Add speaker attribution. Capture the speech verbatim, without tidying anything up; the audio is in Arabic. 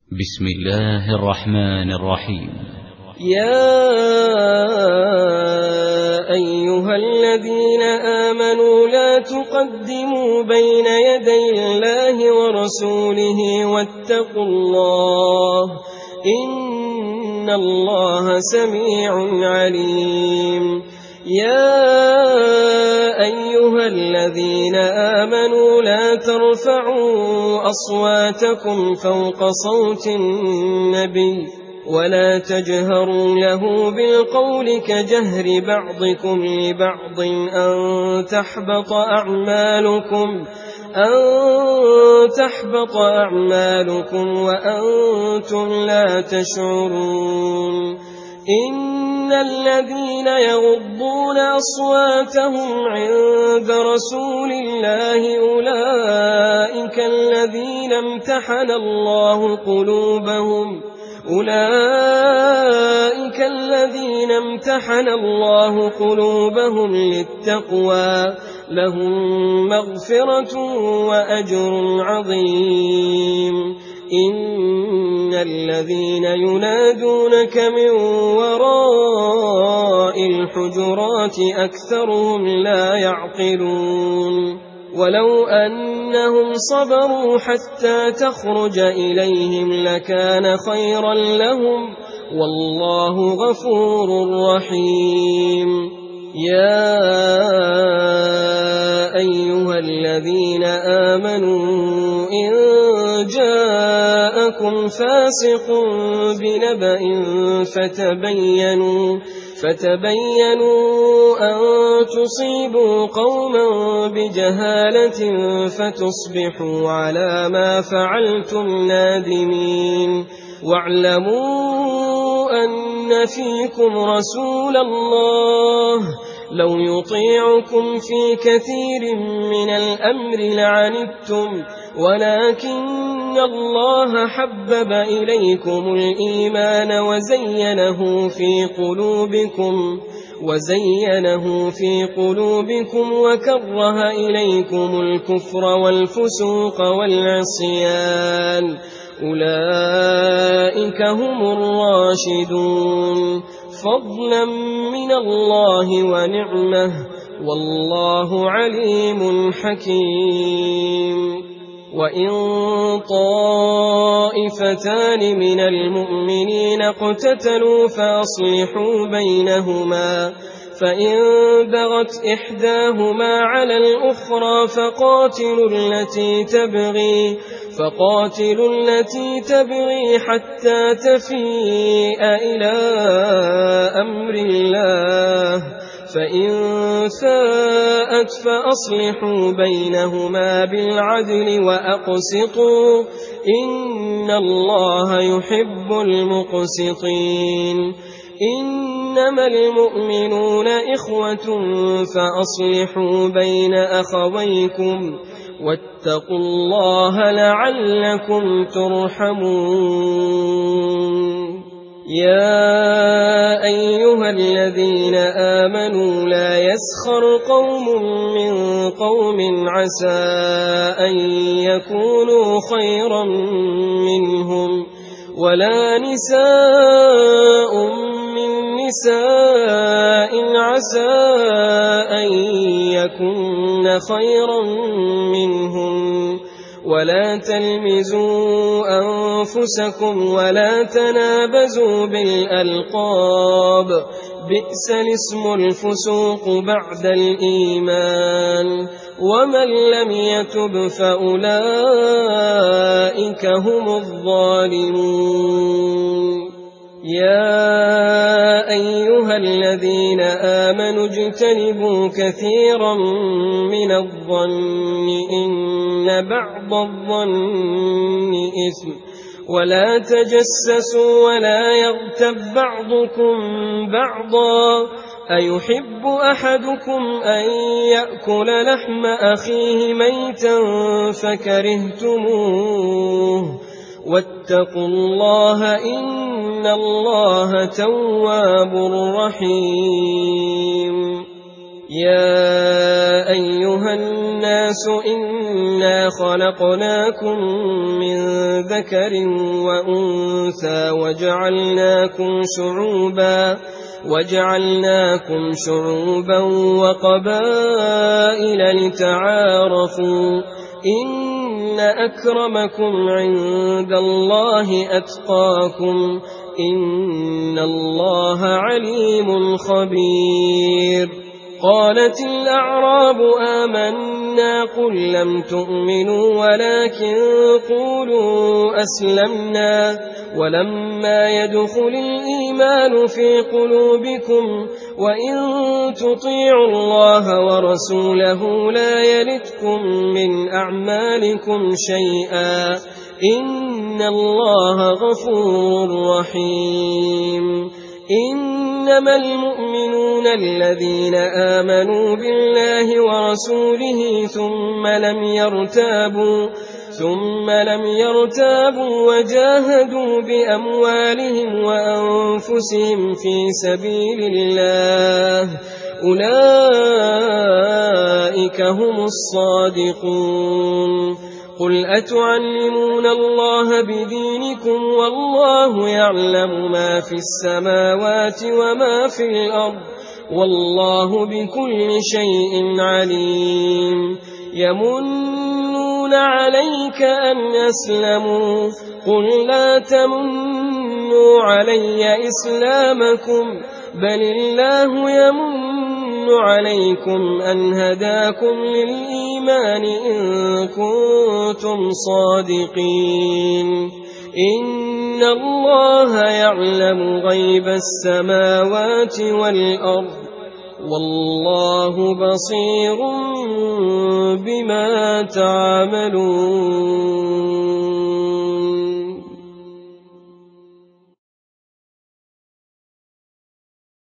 Speaker 1: بسم الله الرحمن الرحيم.
Speaker 2: يا أيها الذين آمنوا لا تقدموا بين يدي الله ورسوله واتقوا الله إن الله سميع عليم. يا أيها الذين آمنوا لا ترفعوا أصواتكم فوق صوت النبي ولا تجهروا له بالقول كجهر بعضكم لبعض أن تحبط أعمالكم أن تحبط أعمالكم وأنتم لا تشعرون. إن الذين يغضون أصواتهم عند رسول الله أولئك الذين امتحن الله قلوبهم أولئك الذين امتحن الله قلوبهم للتقوى لهم مغفرة وأجر عظيم. إن الذين ينادونك من وراء الحجرات أكثرهم لا يعقلون. ولو أنهم صبروا حتى تخرج إليهم لكان خيرا لهم والله غفور رحيم. يا أيها الذين آمنوا إن جاءكم فاسق بنبأ فتبينوا فتبينوا أن تصيبوا قوما بجهالة فتصبحوا على ما فعلتم نادمين. واعلموا أن فيكم رسول الله لو يطيعكم في كثير من الأمر لعنتم ولكن الله حبب إليكم الإيمان وزينه في قلوبكم وزينه في قلوبكم وكره إليكم الكفر والفسوق والعصيان أولئك هم الراشدون فضلا من الله ونعمه والله عليم حكيم. وإن طائفتان من المؤمنين اقتتلوا فأصلحوا بينهما فإن بغت إحداهما على الأخرى فقاتلوا التي تبغي فقاتلوا التي تبغي حتى تفيء إلى أمر الله فإن فاءت فأصلحوا بينهما بالعدل وأقسطوا إن الله يحب المقسطين. إنما المؤمنون إخوة فأصلحوا بين أخويكم واتقوا الله لعلكم ترحمون. يا أيها الذين آمنوا لا يسخر قوم من قوم عسى أن يكونوا خيرا منهم ولا نساء من نساء عسى أن يكن خيرا منهم ولا تلمزوا أنفسكم ولا تنابزوا بالألقاب بئس الاسم الفسوق بعد الإيمان ومن لم يتب فأولئك هم الظالمون. يا أيها الذين آمنوا اجتنبوا كثيرا من الظن إن بعض الظن إثم ولا تجسسوا ولا يغتب بعضكم بعضا أيحب أحدكم أن يأكل لحم أخيه ميتا فكرهتموه واتقوا الله إن الله تواب رحيم. يا أيها الناس إنا خلقناكم من ذكر وأنثى وجعلناكم شعوبا وجعلناكم شعوبا وقبائل لتعارفوا إن أكرمكم عند الله أتقاكم إن الله عليم خبير. قالت الأعراب آمنا قل لم تؤمنوا ولكن قولوا أسلمنا ولما يدخل الإيمان في قلوبكم وإن تطيعوا الله ورسوله لا يلتكم من أعمالكم شيئا إن الله غفور رحيم. إنما المؤمنون الذين آمنوا بالله ورسوله ثم لم يرتابوا ثم لم يرتابوا وجاهدوا بأموالهم وأنفسهم في سبيل الله أولئك هم الصادقون. قل أتعلمون الله بدينكم والله يعلم ما في السماوات وما في الأرض والله بكل شيء عليم. يمنون عليك أن أسلموا قل لا تمنوا علي إسلامكم بل الله يمن عليكم أن هداكم للإيمان إن كنتم صادقين. إن الله يعلم غيب السماوات والأرض والله بصير بما تعملون.